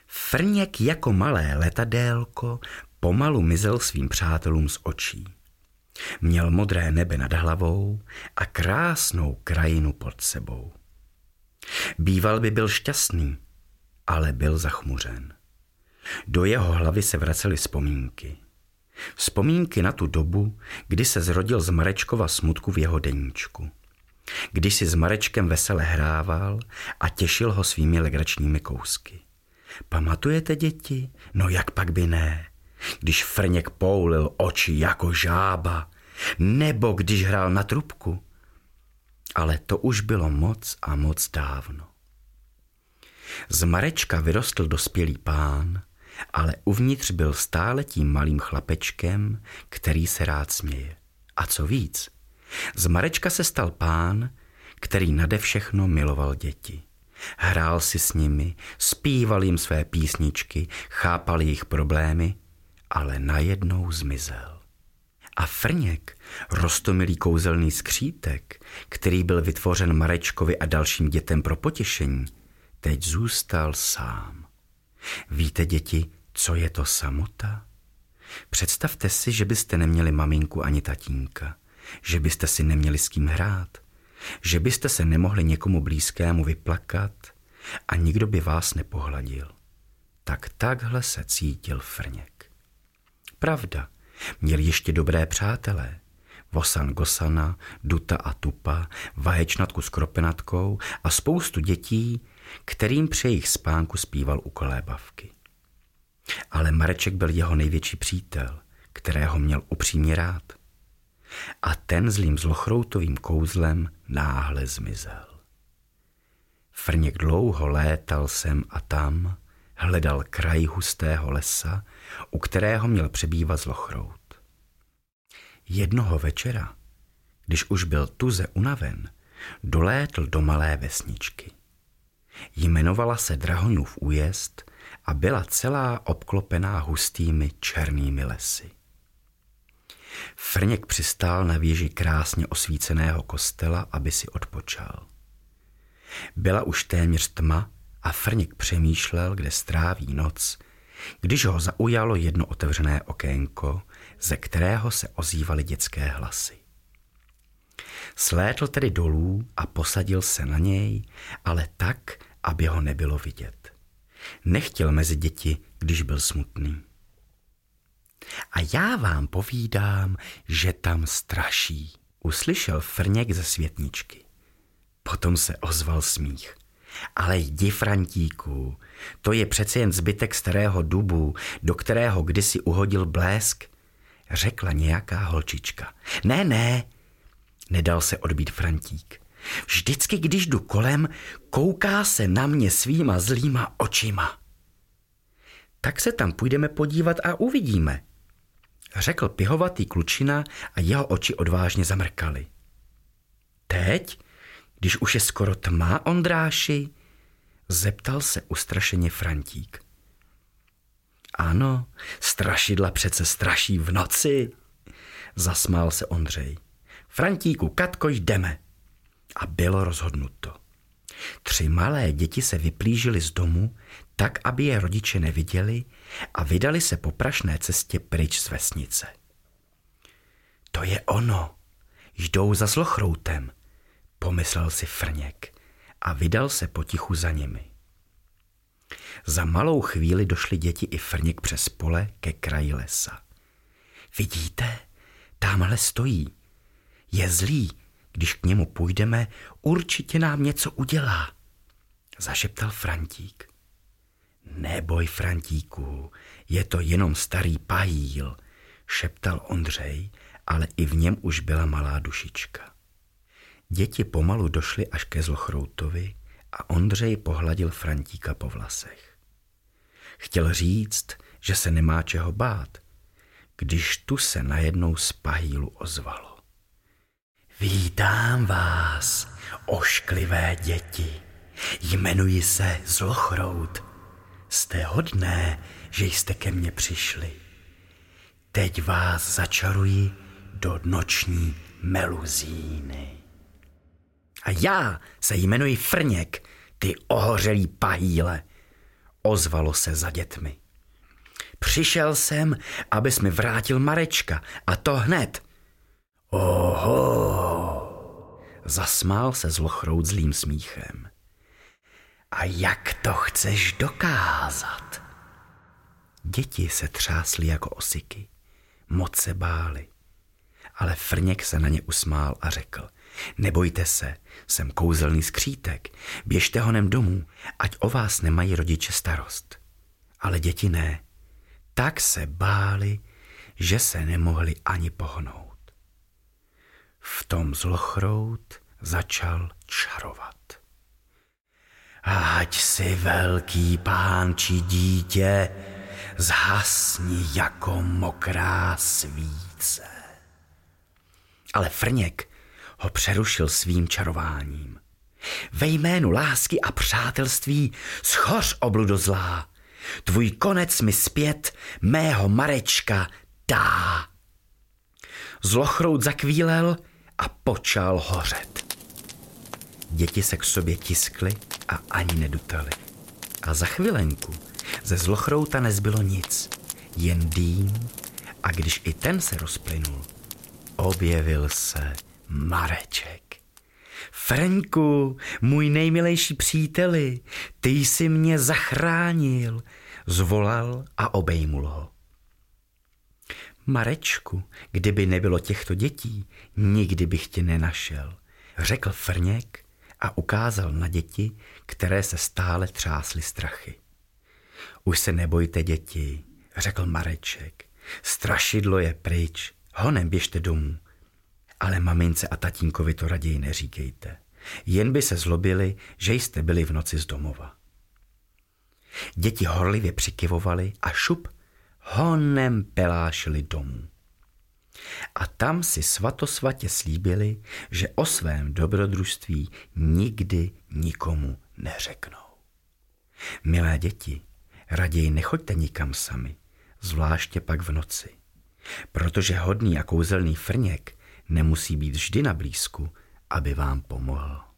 Frněk jako malé letadélko pomalu mizel svým přátelům z očí. Měl modré nebe nad hlavou a krásnou krajinu pod sebou. Býval by byl šťastný, ale byl zachmuřen. Do jeho hlavy se vracely vzpomínky. Vzpomínky na tu dobu, kdy se zrodil z Marečkova smutku v jeho deníčku. Když si s Marečkem vesele hrával a těšil ho svými legračními kousky. Pamatujete, děti? No jak pak by ne? Když Frněk poulil oči jako žába, nebo když hrál na trubku. Ale to už bylo moc a moc dávno. Z Marečka vyrostl dospělý pán, ale uvnitř byl stále tím malým chlapečkem, který se rád směje. A co víc, z Marečka se stal pán, který nade všechno miloval děti. Hrál si s nimi, zpíval jim své písničky, chápal jejich problémy, ale najednou zmizel. A Frněk, roztomilý kouzelný skřítek, který byl vytvořen Marečkovi a dalším dětem pro potěšení, teď zůstal sám. Víte, děti, co je to samota? Představte si, že byste neměli maminku ani tatínka, že byste si neměli s kým hrát, že byste se nemohli někomu blízkému vyplakat a nikdo by vás nepohladil. Tak takhle se cítil Frněk. Pravda, měl ještě dobré přátelé. Vosan Gosana, Duta a Tupa, Vaječnatku s Kropenatkou a spoustu dětí, kterým při jejich spánku zpíval u kolébavky. Ale Mareček byl jeho největší přítel, kterého měl upřímně rád. A ten zlým zlochroutovým kouzlem náhle zmizel. Frněk dlouho létal sem a tam, hledal kraj hustého lesa, u kterého měl přebývat zlochrout. Jednoho večera, když už byl tuze unaven, dolétl do malé vesničky. Jmenovala se Drahoňův újezd a byla celá obklopená hustými černými lesy. Frněk přistál na věži krásně osvíceného kostela, aby si odpočal. Byla už téměř tma a Frněk přemýšlel, kde stráví noc, když ho zaujalo jedno otevřené okénko, ze kterého se ozývaly dětské hlasy. Slétl tedy dolů a posadil se na něj, ale tak, aby ho nebylo vidět. Nechtěl mezi děti, když byl smutný. A já vám povídám, že tam straší, uslyšel Frněk ze světničky. Potom se ozval smích. Ale jdi, Frantíku, to je přece jen zbytek starého dubu, do kterého kdysi uhodil blesk, řekla nějaká holčička. Ne, nedal se odbít Frantík. Vždycky, když jdu kolem, kouká se na mě svýma zlýma očima. Tak se tam půjdeme podívat a uvidíme, řekl pihovatý klučina a jeho oči odvážně zamrkaly. Teď, když už je skoro tma, Ondráši, zeptal se ustrašeně Frantík. Ano, strašidla přece straší v noci, zasmál se Ondřej. Frantíku, Katko, jdeme. A bylo rozhodnuto. 3 malé děti se vyplížily z domu, tak, aby je rodiče neviděli, a vydali se po prašné cestě pryč z vesnice. To je ono, jdou za zlochroutem, pomyslel si Frněk a vydal se potichu za nimi. Za malou chvíli došly děti i Frněk přes pole ke kraji lesa. Vidíte, támhle stojí. Je zlý, když k němu půjdeme, určitě nám něco udělá, zašeptal Frantík. Neboj, Frantíku, je to jenom starý pahýl, šeptal Ondřej, ale i v něm už byla malá dušička. Děti pomalu došly až ke zlochroutovi a Ondřej pohladil Frantíka po vlasech. Chtěl říct, že se nemá čeho bát, když tu se najednou z pahýlu ozvalo. Vítám vás, ošklivé děti, jmenuji se Zlochrout. Jste hodné, že jste ke mně přišli. Teď vás začaruji do noční meluzíny. A já se jmenuji Frněk, ty ohořelý pahýle, ozvalo se za dětmi. Přišel jsem, abys mi vrátil Marečka, a to hned. Oho, zasmál se zlochrout zlým smíchem. A jak to chceš dokázat? Děti se třásly jako osiky, moc se bály. Ale Frněk se na ně usmál a řekl: nebojte se, jsem kouzelný skřítek, běžte honem domů, ať o vás nemají rodiče starost. Ale děti ne, tak se báli, že se nemohli ani pohnout. V tom zlochrout začal čarovat. Ať si velký pán či dítě, zhasni jako mokrá svíce. Ale Frněk ho přerušil svým čarováním. Ve jménu lásky a přátelství schoř, obludo zlá, tvůj konec mi zpět mého Marečka dá. Zlochrout zakvílel a počal hořet. Děti se k sobě tiskly a ani nedutali. A za chvilenku ze zlochrouta nezbylo nic, jen dým, a když i ten se rozplynul, objevil se Mareček. Frňku, můj nejmilejší příteli, ty jsi mě zachránil, zvolal a obejmul ho. Marečku, kdyby nebylo těchto dětí, nikdy bych tě nenašel, řekl Frněk a ukázal na děti, které se stále třásly strachy. Už se nebojte, děti, řekl Mareček, strašidlo je pryč, honem běžte domů. Ale mamince a tatínkovi to raději neříkejte. Jen by se zlobili, že jste byli v noci z domova. Děti horlivě přikyvovali a šup honem pelášili domů. A tam si svatosvatě slíbili, že o svém dobrodružství nikdy nikomu neřeknou. Milé děti, raději nechoďte nikam sami, zvláště pak v noci, protože hodný a kouzelný Frněk nemusí být vždy na blízku, aby vám pomohl.